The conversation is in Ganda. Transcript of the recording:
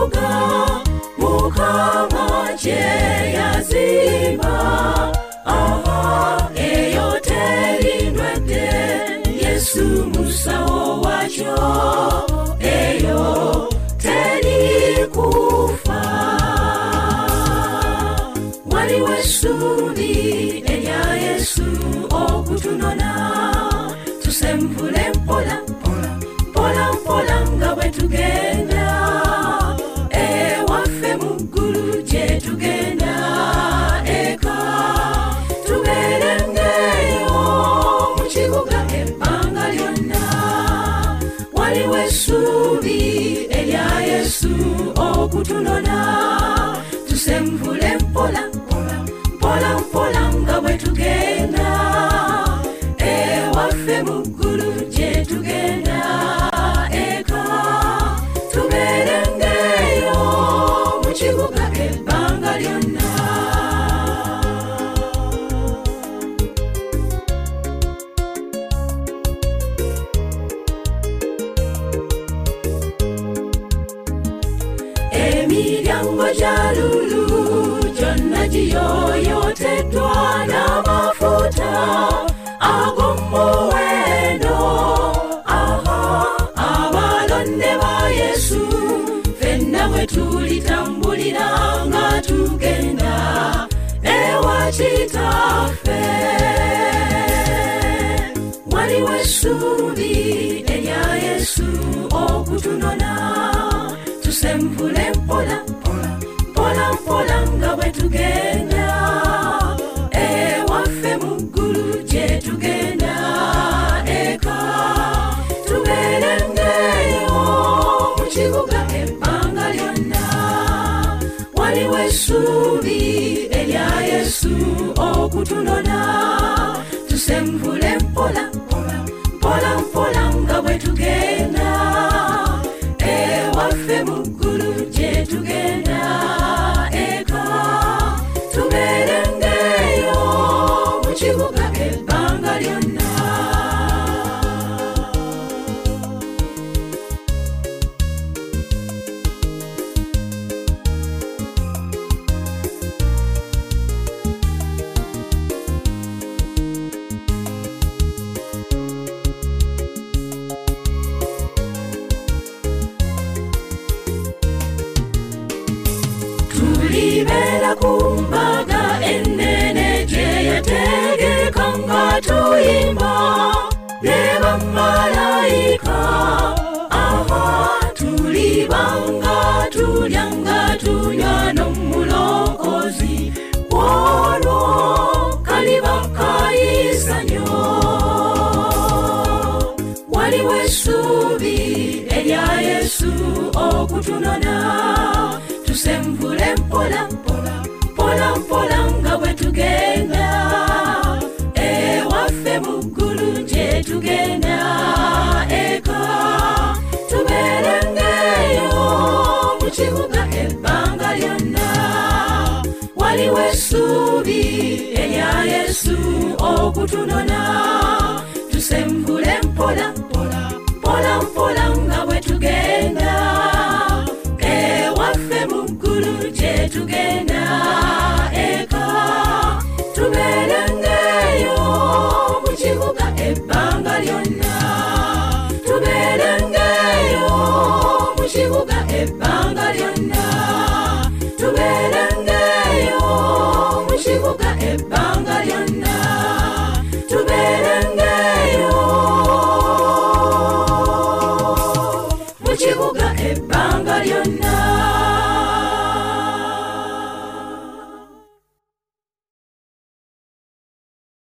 kibuga Mukama kye yazimba eyo terindwadde Yesu musawo wakyo eyo terikufa waliwo essuubi erya Yesu okutunona tusembule mpola mpola nga bwe tugenda ewaffe mu ggulu gye tugenda eka tubeerengeyo mu kibuga ebbanga lyonna waliwo essuubi erya Yesu okutunona tusembule mpola nga bwe tugenda ewaffe mu ggulu gye tugenda eka tubeerengeyo mu kibuga ebbanga lyonna emiryango gya lulu gyonna giyoyoteddwa n'amafuta ag'omuwendo abalonde ba Yesu ffenna bwe tulitambulira nga tugenda ewa Kitaffe waliwo essuubi erya Yesu okutunona tusembule mpola nga bwe tugenda ewaffe mu ggulu gye tugenda eka tubeerengeyo mu kibuga ebbanga lyonna waliwo essuubi erya Yesu okutunona tusembule mpola nga bwe tugenda ewaffe mu ggulu gye tugenda eka tubeerengeyo mu kibuga ebbanga lyonna tulibeera ku mbaga ennene gye yategeka nga tuyimba ne bamalayika tulibanga tulyanga tunywa n'omulokozi olwo kaliba kayisanyo waliwo essuubi erya Yesu okutunona tusembule mpola nga bwe tugenda ewaffe mu ggulu gye tugenda eka tubeerengeyo mu kibuga ebbanga lyonna waliwo essuubi erya Yesu okutunona